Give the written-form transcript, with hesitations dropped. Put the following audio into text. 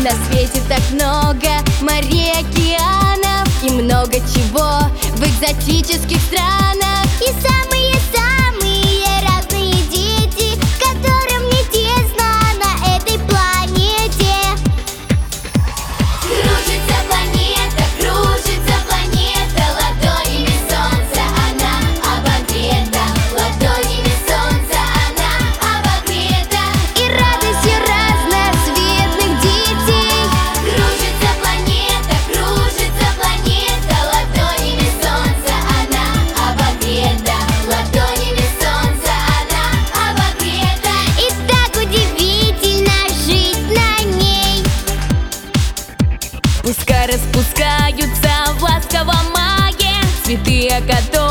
На свете так много морей, океанов и много чего в экзотических странах. И самые-самые разные дети, которым не тесно на этой планете. Кружится планета, ладонями солнца она обогрета. Ладонями солнца она обогрета. И радостью разноцветных детей. Кружится планета, ладонями солнца она обогрета. Ладонями солнца она обогрета. И так удивительно жить на ней. Пускай распускаются в ласковом мае цветы, о которых